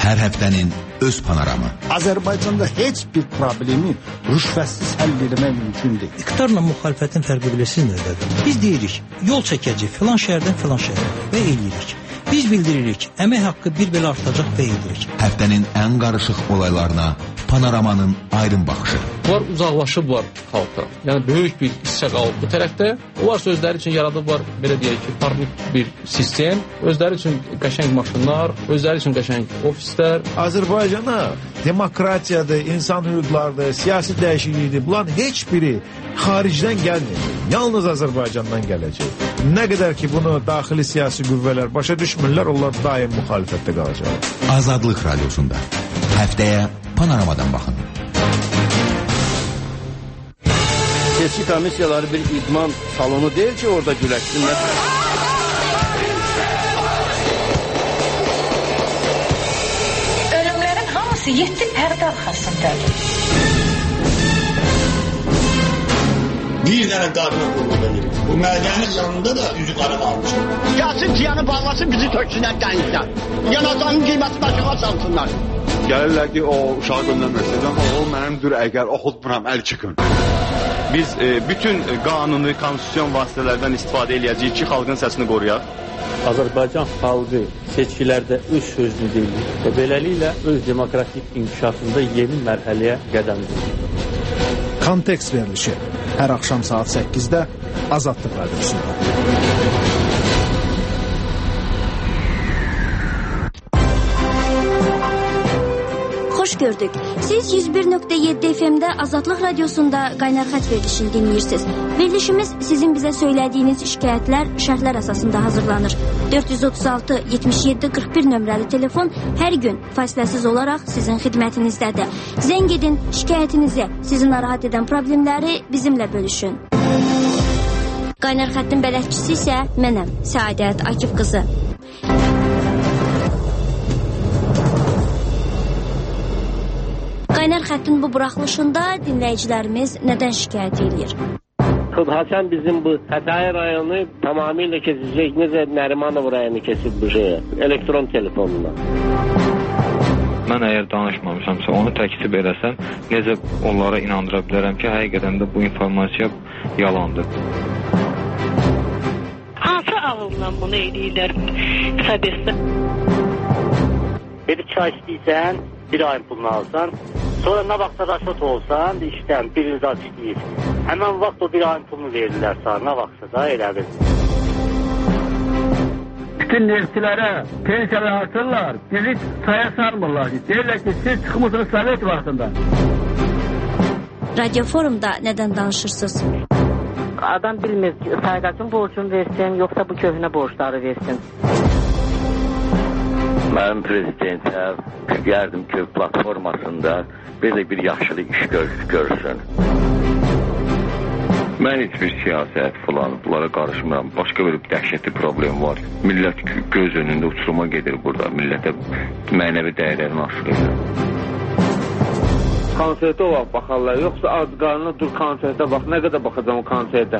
Hər həftənin öz panoramı. Azərbaycanda heç bir problemi rüşvətsiz həll etmək mümkün deyil. İqtidarla müxalifətin fərqi bilirsiniz nədədir? Biz deyirik, yol çəkəcək filan şəhərdən filan şəhərə və eləyirik. Biz bildiririk, əmək haqqı bir belə artacaq və edirik. Həftənin ən qarışıq olaylarına panoramanın aydın baxışı. Onlar uzaqlaşıblar xalqdan. Yəni böyük bir hissə qalıb bu tərəfdə. Onlar özləri üçün yaradıblar, belə deyək ki, parlaq bir sistem, özləri üçün qəşəng maşınlar, özləri üçün qəşəng ofislər. Azərbaycana demokratiyadır, insan hüquqlarıdır, siyasi dəyişiklikdir. Bunların heç biri xaricdən gəlmir. Yalnız Azərbaycandan gələcək. Nə qədər ki bunu daxili siyasi qüvvələr başa düşmürlər, onlar daim müxalifətdə qalacaq. Azadlıq Radiosunda. Həftəyə panoramadan baxın. Seçki komissiyaları bir idman salonu deyil ki, orada güləşsinlər. Ölümlərin hamısı 7 pərdə arxasındadır. Bir dənə qarına qulluq edir. Bu mədənin yanında da üzü qara qalmışdır. Gəlsin ciyanı bağlasın, bizi töksünlər dənizdən. Yanacağının qiyməti başına salsınlar. Gəlirlər ki, o uşağı göndərməsin. O mənimdir, əgər oxutmuram, əl çıxın. Biz bütün qanuni, konstitusyon vasitələrdən istifadə edəcəyik ki, xalqın səsini qoruyaq. Azərbaycan xalqı seçkilərdə öz sözünü deyir və beləliklə öz demokratik inkişafında yeni mərhələyə qədəm qoyur. Kontekst verilişi hər axşam saat 8-də Azadlıq Radiosunda. Xoş gördük. Siz 101.7 FM-də Azadlıq Radiosunda Qaynar Xət verilişini dinləyirsiniz. Verilişimiz sizin bizə söylədiyiniz şikayətlər, şərhlər əsasında hazırlanır. 436-77-41 nömrəli telefon hər gün fasiləsiz olaraq sizin xidmətinizdədir. Zəng edin, şikayətinizi, sizi narahat edən problemləri bizimlə bölüşün. Qaynar Xəttin bələdçisi isə mənəm, Səadət Akif qızı. Qaynar Xəttin bu buraxılışında dinləyicilərimiz nədən şikayət edir? Hasan bizim bu Xətai rayonu tamamilə kesecek. Necə Nərimanov rayonu kesib bu şeyə, elektron telefonuna. Mən əgər danışmamışamsa, onu təkzib eləsəm, necə onlara inandıra bilərəm ki, həqiqətən də bu informasiya yalandır. Hansı ağılla bunu eləyirlər səbəbsə? Bir çay istəyirsən, bir ayın pulunu alsan, sonra nə vaxtda raşot olsan, işdən bir il daha istəyir. Həmən vaxt o bir ayın pulunu verirlər sana, nə vaxtsa da elədir. Bütün neftçilərə pensiyalar artırırlar, bizi çaya sarmırlar. Deyirlər ki, siz çıxmışsınız Sovet vaxtında. Radio Forumda nədən danışırsınız? Adam bilmir ki, sayğacın borcunu versin, yoxsa bu köhnə borçları versin. Mənim prezidentə yardım köy platformasında belə bir yaxşılıq iş görsün. Mən heç bir siyasət falan bunlara qarışmıram. Başqa bir dəhşətli problem var. Millət göz önündə uçuruma gedir burada. Millətə mənəvi dəyərlərini aşırır. Konsertə olaq baxarlar, yoxsa az qarnına dur konsertə bax. Nə qədər baxacam o konsertə?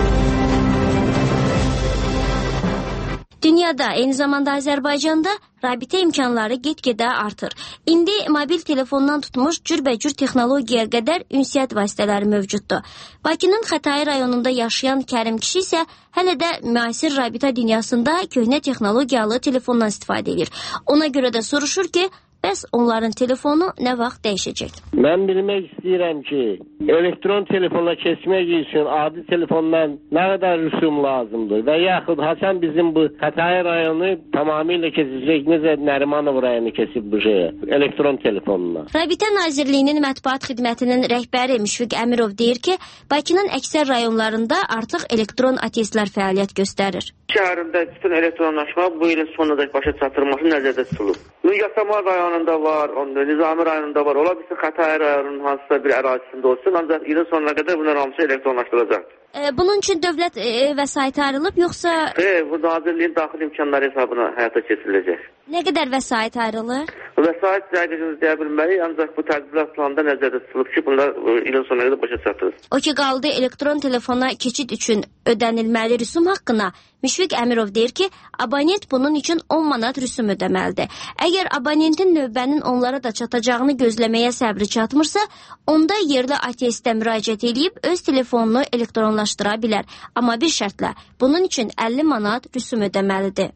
Dünyada, eyni zamanda Azərbaycanda rabitə imkanları get-gedə artır. İndi mobil telefondan tutmuş cürbəcür texnologiyaya qədər ünsiyyət vasitələri mövcuddur. Bakının Xətai rayonunda yaşayan Kərim kişi isə hələ də müasir rabitə dünyasında köhnə texnologiyalı telefondan istifadə edir. Ona görə də soruşur ki, bəs onların telefonu nə vaxt dəyişəcək? Mən bilmək istəyirəm ki, elektron telefona keçmək üçün adi telefondan nə qədər rüsum lazımdır və yaxud Hasan bizim bu Xətai rayonu tamamilə kesecek. Necə Nərimanov rayonu kesib bu şeyə, elektron telefonuna. Rabitə Nazirliyinin mətbuat xidmətinin rəhbəri Müşfiq Əmirov deyir ki, Bakının əksər rayonlarında artıq elektron atestlər fəaliyyət göstərir. Şəhərində bütün elektronlaşma bu ilin sonunda başa çatdırılması nəzərdə tutulub. Yasamal rayonunda var, Nizami rayonunda var. Ola bilsin Xətai rayonunun hansısa bir ərazisində olsun, ancaq ilin sonuna qədər bunlar hamısı elektronlaşdırılacaq. Bunun üçün dövlət vəsait ayrılıb, yoxsa... Bu Nazirliyin daxili imkanları hesabına həyata keçiriləcək. Nə qədər vəsait ayrılır? Vəsait dəqiqəsini deyə bilməliyik, ancaq bu tədbirlər planında nəzərdə tutulub ki, bunlar ilin sonuna qədər başa çatdırılır. O ki qaldı elektron telefona keçid üçün ödənilməli rüsum haqqına, Müşfiq Əmirov deyir ki, abonent bunun üçün 10 manat rüsum ödəməlidir. Əgər abonentin növbənin onlara da çatacağını gözləməyə səbri çatmırsa, onda yerli ATS-də müraciət edib öz telefonunu elektronlaşdıra bilər. Amma bir şərtlə, bunun üçün 50 manat rüsum ödəməlidir.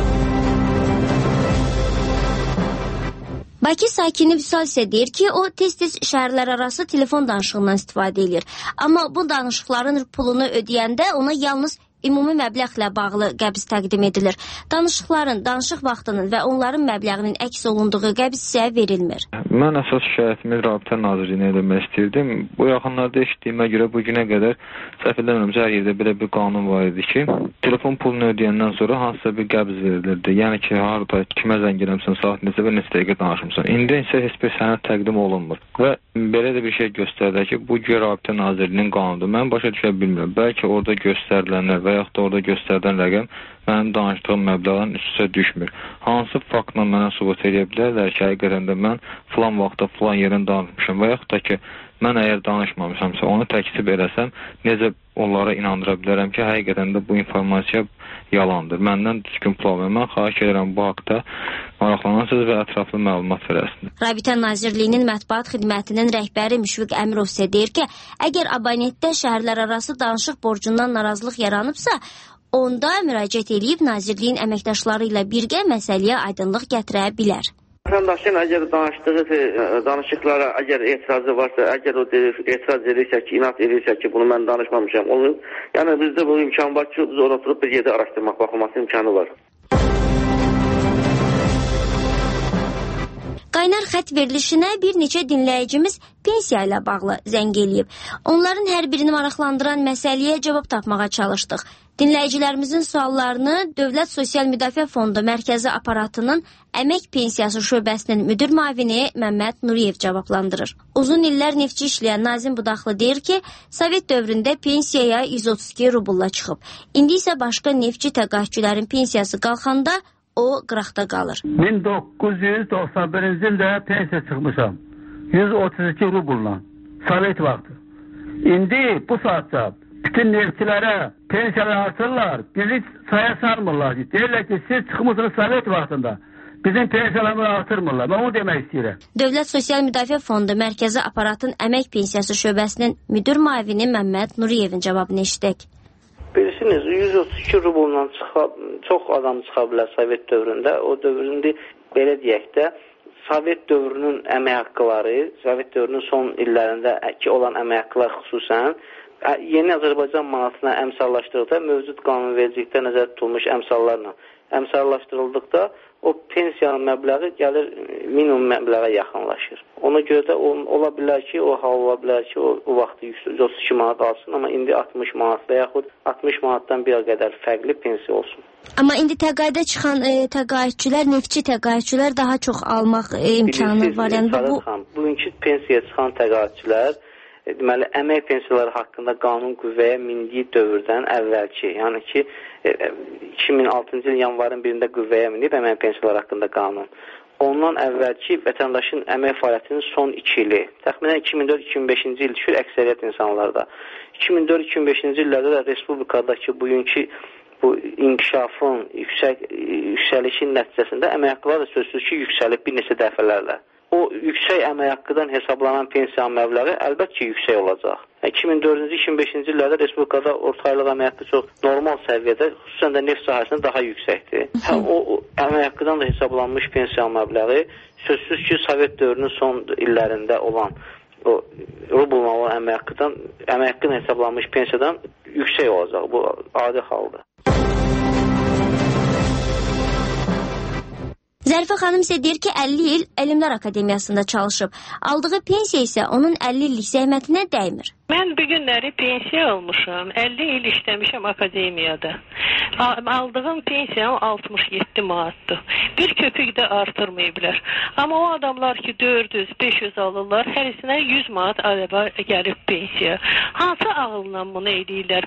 Bakı sakini Vüsal isə deyir ki, o tez-tez şəhərlər arası telefon danışığından istifadə edir. Amma bu danışıqların pulunu ödəyəndə ona yalnız ümumi məbləğlə bağlı qəbz təqdim edilir. Danışıqların, danışıq vaxtının və onların məbləğinin əks olunduğu qəbz isə verilmir. Mən əsas şikayətimi Rabitə Nazirliyinə edilmək istirdim. Bu yaxınlarda eşitdiyimə görə bu günə qədər səhv eləmirəmsə hər yerdə belə bir qanun var idi ki, telefon pulunu ödəyəndən sonra hansısa bir qəbz verilirdi. Yəni ki, harada kimə zəng eləmsən, saat neçə və neçə dəqiqə danışmısan. İndi isə heç bir sənəd təqdim olunmur. Və belə də bir şey göstərir ki, bu Rabitə Nazirliyinin qanunudur. Mən başa düşə bilmirəm. Bəlkə orada göstərilənlər və yaxud da orada göstərilən rəqəm mənim danışdığım məbləğin üstə düşmür. Hansı faktla mənə sübut edə bilərlər ki, həqiqətən də mən filan vaxtda filan yerin danışmışam və yaxud da ki, mən əgər danışmamışamsa, onu təkzib eləsəm, necə onlara inandıra bilərəm ki, həqiqətən də bu informasiya yalandır. Məndən düzgün pul almayın. Mən xahiş edirəm bu haqda maraqlanarsınız və ətraflı məlumat verəsiniz. Rabitə Nazirliyinin mətbuat xidmətinin rəhbəri Müşfiq Əmirov isə deyir ki, əgər abonentdə şəhərlər arası danışıq borcundan narazılıq yaranıbsa, onda müraciət edib Nazirliyin əməkdaşları ilə birgə məsələyə aydınlıq gətirə bilər. Vətəndaşın əgər danışıqlara əgər etirazı varsa, əgər o etiraz edirsə ki, inat edirsə ki, bunu mən danışmamışam, olur. Yəni bizdə bu imkan var ki, biz orada oturub bir yerdə araşdırmaq, baxılması imkanı var. Qaynar xət verilişinə bir neçə dinləyicimiz pensiya ilə bağlı zəng eləyib. Onların hər birini maraqlandıran məsələyə cavab tapmağa çalışdıq. Dinləyicilərimizin suallarını Dövlət Sosial Müdafiə Fondu Mərkəzi Aparatının Əmək Pensiyası Şöbəsinin müdir müavini Məmməd Nuriyev cavablandırır. Uzun illər neftçi işləyən Nazim Budaqlı deyir ki, Sovet dövründə pensiyaya 132 rubulla çıxıb. İndi isə başqa neftçi təqaüdçülərin pensiyası qalxanda o qıraqda qalır. 1991-ci ildə pensiya çıxmışam. 132 rubulla. Sovet vaxtı. İndi bu saatda bütün neftçilərə pensiyalar artırırlar. Bizi saya sarmırlar. Deyirlər ki, siz çıxmışsınız Sovet vaxtında. Bizim pensiyalarımızı artırmırlar. Ben onu demək istəyirəm. Dövlət Sosial Müdafiə Fondu Mərkəzi Aparatın Əmək Pensiyası Şöbəsinin müdir müavini Məmməd Nuriyevin cavabını eşitdik. Bilirsiniz, 132 rubulla çox adam çıxa bilər Sovet dövründə. O dövründə, belə deyək də, Sovet dövrünün əmək haqqıları, Sovet dövrünün son illərində olan əmək haqqılar xüsusən, yeni Azərbaycan manatına əmsallaşdırıldıqda, mövcud qanunvericilikdə nəzərdə tutulmuş əmsallarla əmsallaşdırıldıqda, o pensiyanın məbləği gəlir minimum məbləğə yaxınlaşır. Ona görə də ola bilər ki, o hal ola bilər ki, o vaxtı 132 manat alsın, amma indi 60 manat və yaxud 60 manatdan bir qədər fərqli pensiya olsun. Amma indi təqaüdə çıxan təqaüdçülər, neftçi təqaüdçülər daha çox almaq imkanı var. Yəni bugünkü pensiyaya çıxan təqaüdçülər deməli, əmək pensiyaları haqqında qanun qüvvəyə mindiyi dövrdən əvvəlki, yəni ki, 2006-cı il yanvarın 1-də qüvvəyə minib əmək pensiyaları haqqında qanun. Ondan əvvəlki vətəndaşın əmək fəaliyyətinin son 2 ili, təxminən 2004-2005-ci il düşür əksəriyyət insanlarda. 2004-2005-ci illərdə də respublikadakı bugünkü bu inkişafın, yüksəlişin nəticəsində əmək haqqıları da sözsüz ki, yüksəlib bir neçə dəfələrlə. O yüksək əmək haqqıdan hesablanan pensiya məbləği əlbəttə ki, yüksək olacaq. 2004-2005-ci illərdə respublikada ortaylıq əmək haqqı çox normal səviyyədə, xüsusən də neft sahəsində daha yüksəkdir. O əmək haqqıdan da hesablanmış pensiya məbləği sözsüz ki, Sovet dövrünün son illərində olan o rubulla olan əmək haqqıdan hesablanmış pensiyadan yüksək olacaq. Bu adi haldır. Zərifə xanım isə deyir ki, 50 il Elmlər Akademiyasında çalışıb. Aldığı pensiya isə onun 50 illik zəhmətinə dəymir. Mən bu günləri pensiya almışam. 50 il işləmişəm akademiyada. Aldığım pensiyam 67 manatdır. Bir köpük də artırmayıblar. Amma o adamlar ki 400-500 alırlar, hərisinə 100 manat araba gəlib pensiya. Hansı ağılla bunu edirlər?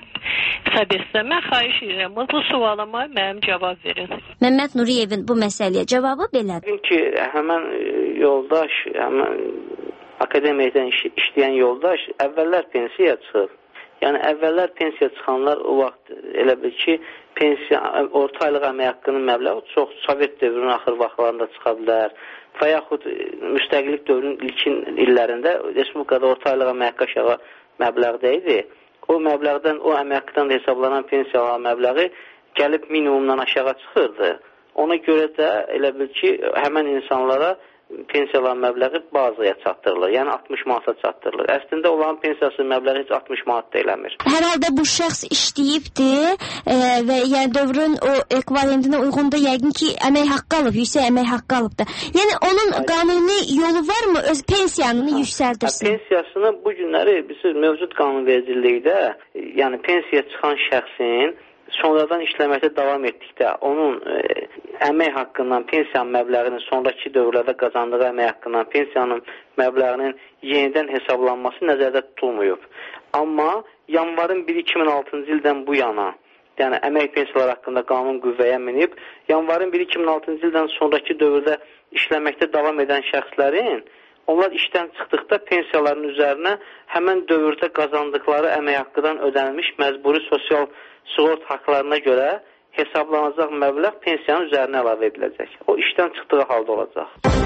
Sabitsə mən xahiş edirəm bu sualıma mənim cavab verin. Məmməd Nuriyevin bu məsələyə cavabı belədir. Çünki həmən yoldaş, həmən akademiyada işləyən yoldaş əvvəllər pensiyaya çıxıb. Yəni əvvəllər pensiyaya çıxanlar o vaxt elə bil ki, pensiya orta aylıq əmək haqqının məbləği çox Sovet dövrünün axır vaxtlarında çıxa bilər. Və yaxud müstəqillik dövrünün ilkin illərində Respublikada orta aylıq əmək haqqı aşağı məbləğdə idi. O məbləğdən, o əmək haqqından hesablanan pensiyalar məbləği gəlib minimumdan aşağı çıxırdı. Ona görə də elə bil ki, həmən insanlara pensiyalar məbləği bazaya çatdırılır. Yəni 60 manata çatdırılır. Əslində olan pensiyası məbləği heç 60 manat da eləmir. Hər halda bu şəxs işləyibdir və yəni dövrün o ekvivalentinə uyğun da yəqin ki, əmək haqqı alıb, yüksək əmək haqqı alıbdır. Yəni onun qanuni yolu varmı öz pensiyanını yüksəldirsin? Pensiyasını bu günləri biz mövcud qanunvericilikdə, yəni pensiyaya çıxan şəxsin sonradan işləməkdə davam etdikdə onun əmək haqqından pensiyanın məbləğinin sonraki dövrlərdə qazandığı əmək haqqından pensiyanın məbləğinin yenidən hesablanması nəzərdə tutulmuyub. Amma yanvarın 1-2006-cı ildən bu yana, yəni əmək pensiyaları haqqında qanun qüvvəyə minib, yanvarın 1-2006-cı ildən sonraki dövrdə işləməkdə davam edən şəxslərin onlar işdən çıxdıqda pensiyaların üzərinə həmən dövrdə qazandıqları əmək haqqıdan ödənilmiş məcburi sosial sığort haqlarına görə hesablanacaq məbləğ pensiyanın üzərinə əlavə ediləcək. O işdən çıxdığı halda olacaq.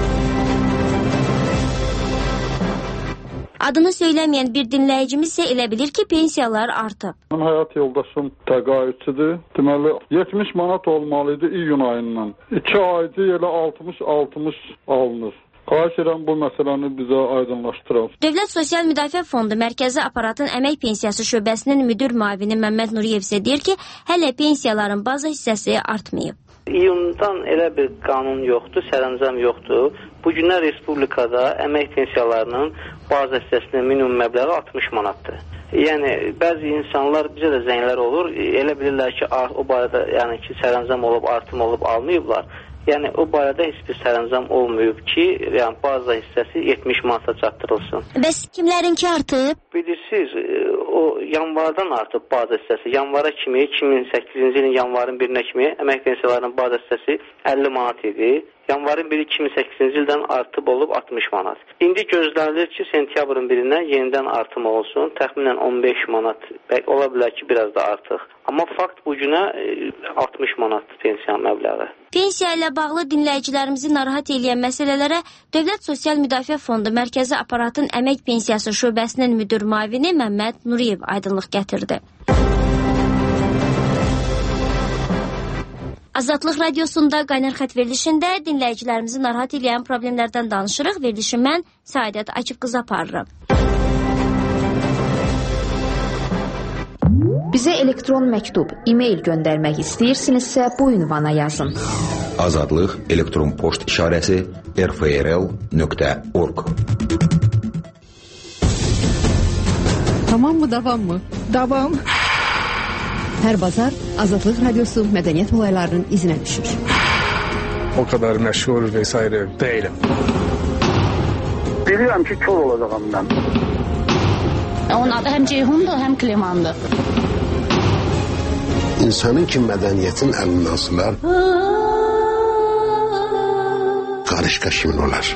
Adını söyləməyən bir dinləyicimiz isə elə bilir ki, pensiyalar artıb. Mənim həyat yoldaşım təqaüdçüdür. Deməli, 70 manat olmalıydı iyun ayından. 2 ayda elə 60-60 alınır. Xahiş edirəm bu məsələni bizə aydınlaşdıraq. Dövlət Sosial Müdafiə Fondu Mərkəzi Aparatın Əmək Pensiyası şöbəsinin müdür müavini Məmməd Nuriyev isə deyir ki, hələ pensiyaların baza hissəsi artmayıb. İyundan elə bir qanun yoxdur, sərəncam yoxdur. Bu günlər Respublikada əmək pensiyalarının baza hissəsinin minimum məbləği 60 manatdır. Yəni bəzi insanlar bizə də zənglər olur, elə bilirlər ki, o barədə yəni ki, sərəncam olub, artım olub almayıblar. Yəni o barədə heç bir sərəncam olmayıb ki, yəni baza hissəsi 70 manata çatdırılsın. Bəs kimlərinki artıb? Bilirsiniz, o yanvardan artıb baza hissəsi. Yanvara kimi, 2008-ci ilin yanvarın 1-nə kimi əmək pensiyalarının baza hissəsi 50 manat idi. Yanvarın 1-i 2008-ci ildən artıb olub 60 manat. İndi gözlənilir ki, sentyabrın 1-dən yenidən artım olsun. Təxminən 15 manat, ola bilər ki, biraz da artıq. Amma fakt bu günə 60 manat pensiya məbləği. Pensiya ilə bağlı dinləyicilərimizi narahat edən məsələlərə Dövlət Sosial Müdafiə Fondu Mərkəzi Aparatın Əmək Pensiyası şöbəsinin müdür müavini Məmməd Nuriyev aydınlıq gətirdi. Azadlıq Radiosunda Qaynar Xətt verilişində dinləyicilərimizi narahat edən problemlərdən danışırıq. Verilişi mən Səadət Akif qızı aparıram. Bizə elektron məktub, e-mail göndərmək istəyirsinizsə bu ünvana yazın. Azadlıq elektron poçt işarəsi rfrl.org. Tamam mı, davam mı? Davam. Hər bazar Azadlıq Radiosu mədəniyyət olaylarının izinə düşür. O kadar məşhur vesaire değilim. Bilirəm ki, kör olacağım mən. Onun adı həm Ceyhundur, həm Klimandır. İnsanın ki mədəniyyətin əlindən sular, qarışqa kimin olar?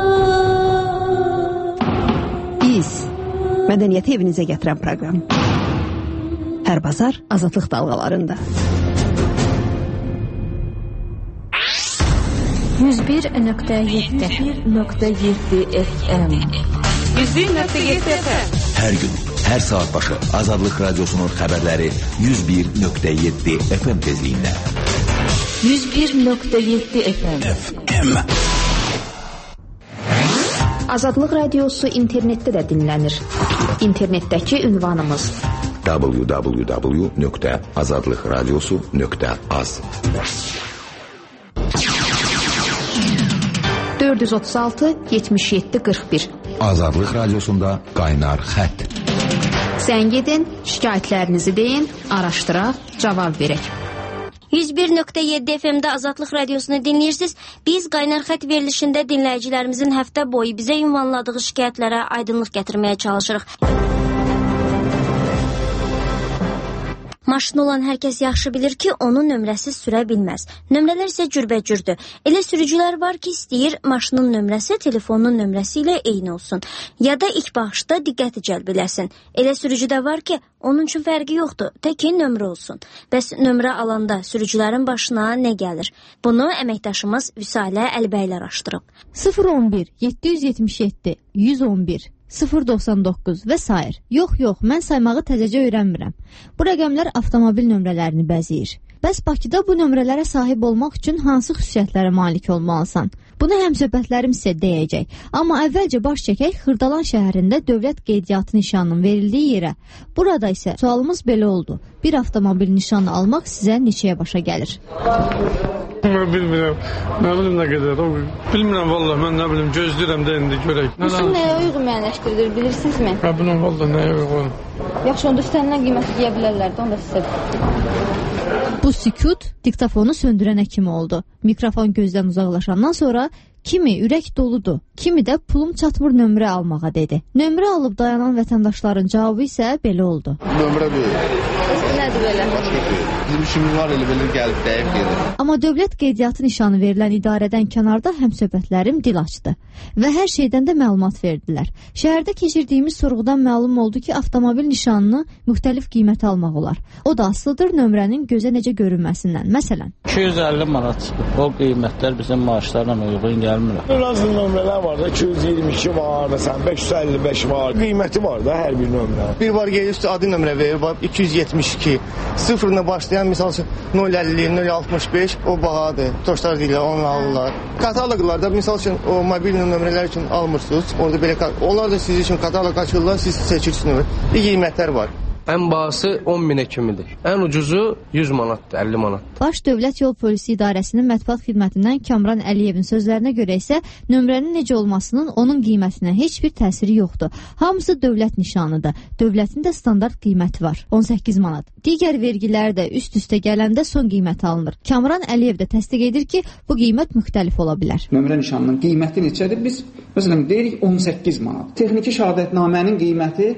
Biz mədəniyyəti evinizə gətirən proqram. Hər bazar Azadlıq dalğalarında. 101.7 FM 101.7 FM Hər gün, hər saat başı Azadlıq Radiosunun xəbərləri 101.7 FM tezliyində. 101.7 FM Azadlıq Radiosu internetdə də dinlənir. İnternetdəki ünvanımız www.azadlıqradiosu.az 436 77 41 Azadlıq Radiosunda Qaynar Xətt. Zəng edin, şikayətlərinizi deyin, araşdıraq, cavab verək. 101.7 FM-də Azadlıq Radiosunu dinləyirsiniz. Biz Qaynar Xətt verilişində dinləyicilərimizin həftə boyu bizə ünvanladığı şikayətlərə aydınlıq gətirməyə çalışırıq. Maşını olan hər kəs yaxşı bilir ki, onun nömrəsi sürə bilməz. Nömrələr isə cürbəcürdür. Elə sürücülər var ki, istəyir maşının nömrəsi telefonun nömrəsi ilə eyni olsun. Ya da ilk baxışda diqqəti cəlb eləsin. Elə sürücü də var ki, onun üçün fərqi yoxdur, təki nömrə olsun. Bəs nömrə alanda sürücülərin başına nə gəlir? Bunu əməkdaşımız Vüsalə Əlbəyli araşdırıb. 011 777 111 099 və s. Yox, mən saymağı təzəcə öyrənmirəm. Bu rəqəmlər avtomobil nömrələrini bəzəyir. Bəs Bakıda bu nömrələrə sahib olmaq üçün hansı xüsusiyyətlərə malik olmalısan? Bunu həmsöhbətlərim sizə deyəcək. Amma əvvəlcə baş çəkək Xırdalan şəhərində dövlət qeydiyyatı nişanının verildiyi yerə. Burada isə sualımız belə oldu. Bir avtomobil nişanı almaq sizə neçəyə başa gəlir? Mən bilmirəm. Nə bilim nə qədər. Bilmirəm vallahi, mən nə bilim, gözləyirəm də indi görək. Nişan nəyə uyğun müəyyənləşdirilir, bilirsinizmi? Hə, bilmirəm vallahi nəyə uyğun. Yaxşı, onda üstəlindən qiyməti deyə bilərlər də, onda sizə. Bu sükut diktafonu söndürənə kimi oldu. Mikrofon gözdən uzaqlaşandan sonra kimi ürək doludur, kimi də pulum çatmır nömrə almağa dedi. Nömrə alıb dayanan vətəndaşların cavabı isə belə oldu. Nömrə verir. Nədir belə? Bizim işimiz var, elə belə gəlib dəyib gedir. Amma dövlət qeydiyyatı nişanı verilən idarədən kənarda həmsöhbətlərim dil açdı və hər şeydən də məlumat verdilər. Şəhərdə keçirdiyimiz sorğudan məlum oldu ki, avtomobil nişanını müxtəlif qiymət almaq olar. O da asılıdır nömrənin gözə necə görünməsindən. Məsələn, 250 manat çıxıb. O qiymətlər bizim maaşlarla uyğun gəlmir. Lazım nömrələr var da, 222 var, məsələn 555 var. Qiyməti var da hər bir nömrə. Bir var gedir üstü adi nömrə verir, var 272. Sıfırla başlayan misal üçün 050, 065 o bahadır. Toşlar deyirlər, onu alırlar. Kataloqlarda misal üçün o mobil nömrələr üçün almırsınız. Orada belə onlar da sizin üçün kataloq açırlar, siz seçirsiniz. Bir qiymətlər var. Ən bahası 10 minə kimidir. Ən ucuzu 100 manatdır, 50 manat. Baş Dövlət Yol Polisi İdarəsinin mətbuat xidmətindən Kamran Əliyevin sözlərinə görə isə nömrənin necə olmasının onun qiymətinə heç bir təsiri yoxdur. Hamısı dövlət nişanıdır. Dövlətin də standart qiyməti var, 18 manat. Digər vergilər də üst-üstə gələndə son qiymət alınır. Kamran Əliyev də təsdiq edir ki, bu qiymət müxtəlif ola bilər. Nömrə nişanının qiyməti neçədir? Biz məsələn deyirik 18 manat. Texniki şəhadətnamənin qiyməti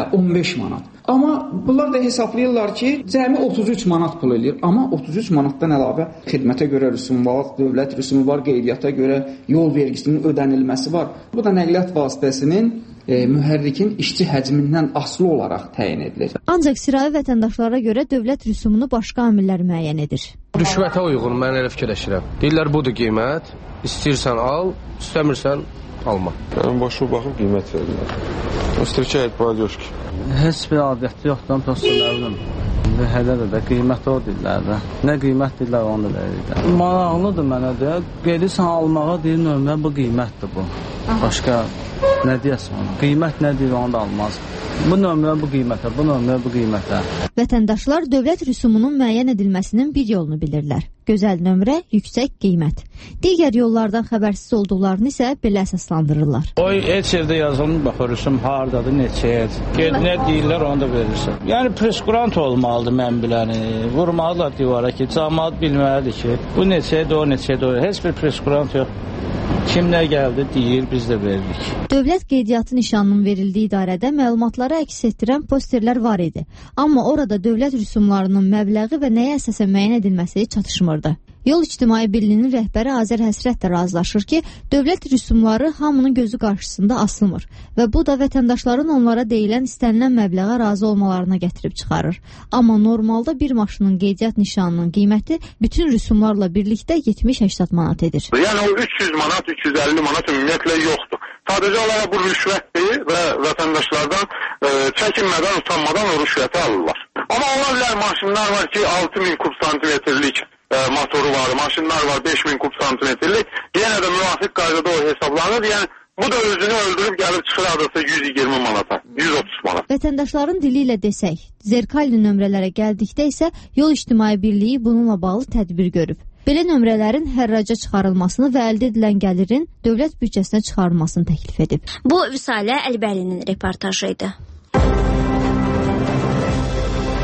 15 manat. Amma bunlar da hesablayırlar ki, cəmi 33 manat pul eləyir. Amma 33 manatdan əlavə xidmətə görə rüsum var, dövlət rüsumu var, qeydiyyata görə yol vergisinin ödənilməsi var. Bu da nəqliyyat vasitəsinin mühərrikin işçi həcmindən asılı olaraq təyin edilir. Ancaq sirayə vətəndaşlara görə dövlət rüsumunu başqa amillər müəyyən edir. Rüşvətə uyğun, mən elə fikirləşirəm. Deyirlər, budur qiymət, istəyirsən al, istəmirsən alma. Yəni, başa baxıb qiymət verirlər. Встречает поддержки. Heç bir adəti yoxdur, prosta nə bilim. Hələ də qiymət o deyirlər də. Nə qiymət deyirlər, onu da verirlər. Maraqlıdır mənə də. Gedirsən almağa deyir, nömrə bu qiymətdir bu. Başqa nə deyəsən ona? Qiymət nə deyir, onu da almaz. Bu nömrə bu qiymətə, bu nömrə bu qiymətə. Vətəndaşlar dövlət rüsumunun müəyyən edilməsinin bir yolunu bilirlər. Gözəl nömrə, yüksək qiymət. Digər yollardan xəbərsiz olduqlarını isə belə əsaslandırırlar. Oy, heç yerdə yazılmır, bax, rüsum hardadır, neçəyə. Nə deyirlər, onu da verirsən. Yəni, preskurant olmalıdır mən biləni. Vurmalılar divara ki, cəmaat bilməlidir ki, bu neçədir, o neçədir. Heç bir preskurant yox. Kim nə gəldi deyir, biz də veririk. Dövlət qeydiyyatı nişanının verildiyi idarədə məlumatları əks etdirən posterlər var idi. Amma orada dövlət rüsumlarının məbləği və nəyə əsasən müəyyən edilməsi çatışmırdı. Yol İctimai Birliyinin rəhbəri Azər Həsrət də razılaşır ki, dövlət rüsumları hamının gözü qarşısında asılmır və bu da vətəndaşların onlara deyilən istənilən məbləğə razı olmalarına gətirib çıxarır. Amma normalda bir maşının qeydiyyat nişanının qiyməti bütün rüsumlarla birlikdə 70-80 manat edir. Yəni o 300 manat, 350 manat ümumiyyətlə yoxdur. Sadəcə olaraq bu rüşvətdir və vətəndaşlardan çəkinmədən, utanmadan o rüşvəti alırlar. Amma ola bilər maşınlar var ki, 6000 kub santimetrlik motoru var, maşınlar var 5000 kub santimetrlik. Yenə də müvafiq qaydada o hesablanır. Yəni bu da özünü öldürüb gəlib çıxır adresa 120 manata, 130 manat. Vətəndaşların dili ilə desək, zerkalli nömrələrə gəldikdə isə Yol İctimai Birliyi bununla bağlı tədbir görüb. Belə nömrələrin hərraca çıxarılmasını və əldə edilən gəlirin dövlət büdcəsinə çıxarılmasını təklif edib. Bu Vüsalə Əlbəlinin reportajı idi.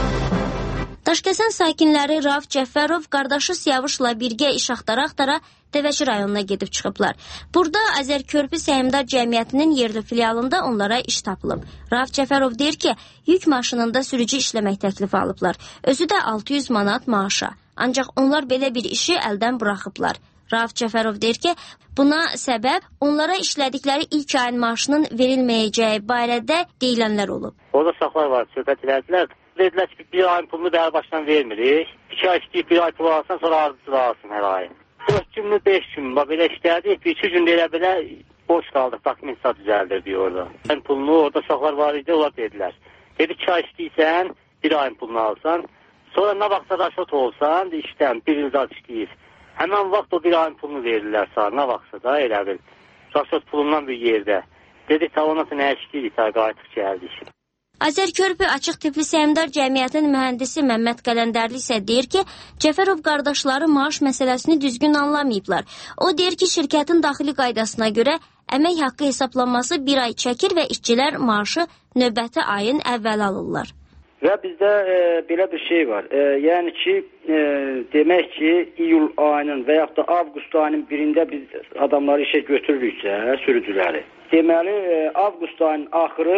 Daşkəsən sakinləri Rauf Cəfərov qardaşı Siyavuşla birgə iş axtara-axtara Dəvəçi rayonuna gedib çıxıblar. Burada Azərkörpü Səhmdar Cəmiyyətinin yerli filialında onlara iş tapılıb. Rauf Cəfərov deyir ki, yük maşınında sürücü işləmək təklifi alıblar. Özü də 600 manat maaşa. Ancaq onlar belə bir işi əldən buraxıblar. Rauf Cəfərov deyir ki, buna səbəb onlara işlədikləri ilk ayın maaşının verilməyəcəyi barədə deyilənlər olub. Orada uşaqlar var, söhbət elədilər. Dedilər ki, bir ayın pulunu bəri başdan vermirik. 2 ay işləyib bir ay pulu alsan, sonra ardıcı alsın hər ay. 4 gün mü, 5 gün mü, belə işlədik. 2 gün elə boş qaldıq, dokumentsa düzəldir diyor orada. Ayın pulunu orada uşaqlar var idi, onlar dedilər. Dedi 2 ay işləyirsən, bir ayın pulunu alsan. Sonra nə vaxtsa raşot olsan, işləm, bir il daha işləyir. Həmən vaxt o bir ayın pulunu verirlər sana, nə vaxtsa da elə bil. Raşot pulundan bir yerdə. Dedik, ondan sonra nə işləyirik, qayıtıq gəldik. Azərkörpü Açıq Tiflis Səhmdar Cəmiyyətinin mühəndisi Məmməd Qələndərli isə deyir ki, Cəfərov qardaşları maaş məsələsini düzgün anlamayıblar. O deyir ki, şirkətin daxili qaydasına görə əmək haqqı hesablanması bir ay çəkir və işçilər maaşı növbəti ayın əvvəl alırlar. Və bizdə belə bir şey var. Yəni ki, demək ki, iyul ayının və yaxud da avqust ayının birində biz adamları işə götürürüksə, sürücüləri. Deməli, avqust ayının axırı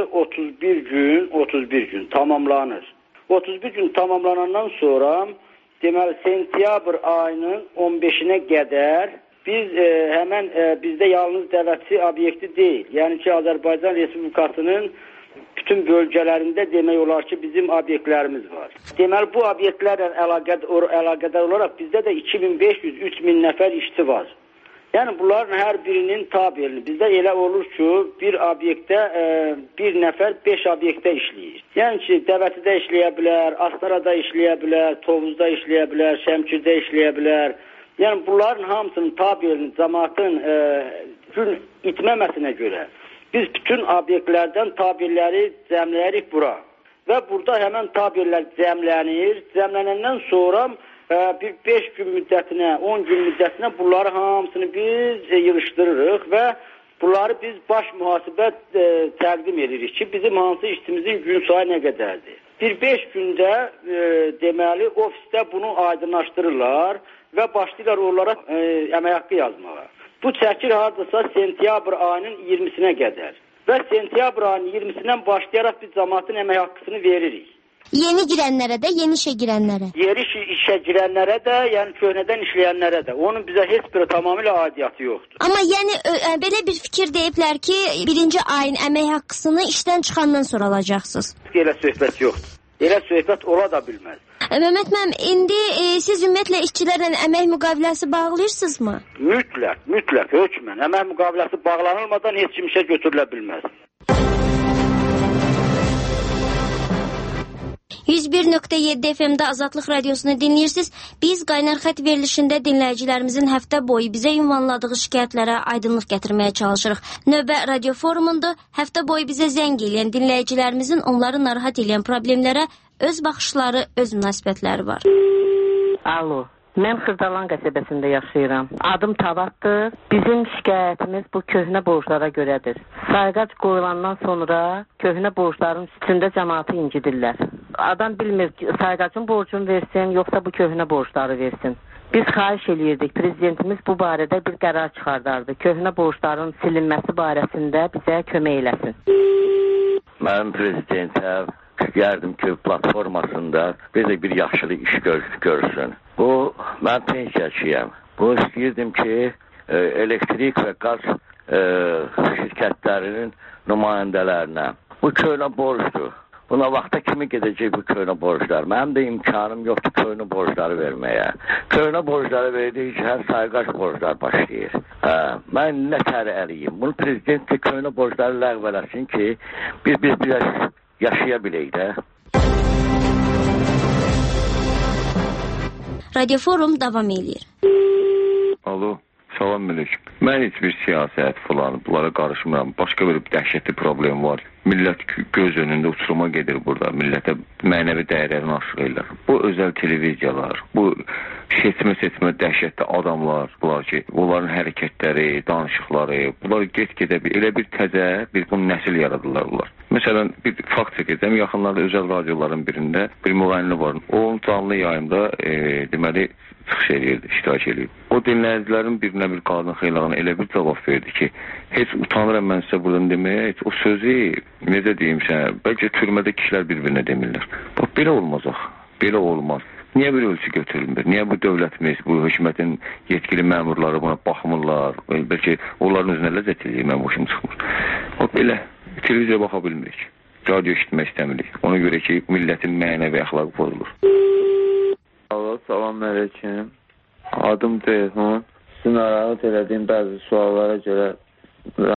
31 gün tamamlanır. 31 gün tamamlanandan sonra, deməli, sentyabr ayının 15-nə qədər biz həmən bizdə yalnız dəvətçi obyekti deyil. Yəni ki, Azərbaycan Respublikasının bütün bölgələrində demək olar ki, bizim obyektlərimiz var. Deməli, bu obyektlərlə əlaqədar olaraq bizdə də 2500-3000 nəfər işçi var. Yəni, bunların hər birinin tabelini. Bizdə elə olur ki, bir obyektdə bir nəfər 5 obyektdə işləyir. Yəni ki, Dəvətidə işləyə bilər, Astarada işləyə bilər, Tovuzda işləyə bilər, Şəmkirdə işləyə bilər. Yəni, bunların hamısının tabelini cəmaatın gün itməməsinə görə biz bütün obyektlərdən tabelləri cəmləyirik bura. Və burada həmən tabellər cəmlənir. Cəmlənəndən sonra bir 5 gün müddətinə, 10 gün müddətinə bunları hamısını biz yığışdırırıq və bunları biz baş mühasibə təqdim edirik ki, bizim hansı işçimizin gün sayı nə qədərdir. Bir 5 gündə deməli ofisdə bunu aydınlaşdırırlar və başlayırlar onlara əmək haqqı yazmağa. Bu çəkir hardasa sentyabr ayının 20-sinə qədər. Və sentyabr ayının 20-sindən başlayaraq biz cəmaatın əmək haqqısını veririk. Yeni girənlərə də, yeni işə girənlərə. Yeni işə girənlərə də, yəni köhnədən işləyənlərə də. Onun bizə heç bir tamamilə aidiyyatı yoxdur. Amma yəni belə bir fikir deyiblər ki, birinci ayın əmək haqqısını işdən çıxandan sonra alacaqsınız. Elə söhbət yoxdur. Elə söhbət ola da bilməz. Məhəmməd müəllim, indi siz ümumiyyətlə işçilərlə əmək müqaviləsi bağlayırsınızmı? Mütləq, hökmən. Əmək müqaviləsi bağlanılmadan heç kim işə götürülə bilməz. 101.7 FM-də Azadlıq Radiosunu dinləyirsiniz. Biz qaynar xətt verilişində dinləyicilərimizin həftə boyu bizə ünvanladığı şikayətlərə aydınlıq gətirməyə çalışırıq. Növbə radio forumundur. Həftə boyu bizə zəng eləyən dinləyicilərimizin onları narahat edən problemlərə öz baxışları, öz münasibətləri var. Alo. Mən Xırdalan qəsəbəsində yaşayıram. Adım Tavatdır. Bizim şikayətimiz bu köhnə borclara görədir. Sayğac qoyulandan sonra köhnə borcların üstündə cəmaatı incidirlər. Adam bilmir sayğacın borcunu versin, yoxsa bu köhnə borcları versin. Biz xahiş eləyirdik, prezidentimiz bu barədə bir qərar çıxardardı. Köhnə borcların silinməsi barəsində bizə kömək eləsin. Mənim prezidentəm gəldim ki, platformasında bizə bir yaxşılıq iş görsün. Bu, mən pensiyaçıyam. Bu, istəyirdim ki, elektrik və qaz şirkətlərinin nümayəndələrinə. Bu köhnə borcdur. Buna vaxta kimi gedəcək bu köhnə borclar? Mənim də imkanım yoxdur köhnə borcları verməyə. Köhnə borcları verdiyi ki, hər sayğac borclar başlayır. Mən nə təri əliyim? Bunu prezident də köhnə borcları ləğv eləsin ki, biz yaşaya bilək də. Radio Forum davam edir. Alo, salam əleykum. Mən heç bir siyasət falan bunlara qarışmıram. Başqa bir dəhşətli problem var. Millət göz önündə uçuruma gedir burada. Millətə mənəvi dəyərlərini aşırırlar. Bu özəl televiziyalar, bu seçmə dəhşətli adamlar, bunlar ki, onların hərəkətləri, danışıqları, bunlar get-gedə elə bir təzə, bir bu nəsil yaradırlar bunlar. Məsələn, bir fakt çəkəcəm, yaxınlarda özəl radioların birində bir müğənni var. O canlı yayında deməli çıxış edirdi, iştirak edirdi. O dinləyicilərin birinə bir qadın xeylağına elə bir cavab verdi ki, heç utanıram mən sizə buradan deməyə, heç o sözü, necə deyim sənə, bəlkə türmədə kişilər bir-birinə demirlər. Bax, belə olmaz axı, belə olmaz. Niyə bir ölçü götürülmür? Niyə bu dövlətimiz, bu hökumətin yetkili məmurları buna baxmırlar? Bəlkə onların özünə ləzzət edir, mən başım çıxmır. Bax, belə, televiziya baxa bilmirik, radio işitmək istəmirik. Ona görə ki, millətin mənəvi əxlaqı pozulur. Allah, salam əleykum. Adım Ceyhun. Sizin narahat elədiyim bəzi suallara görə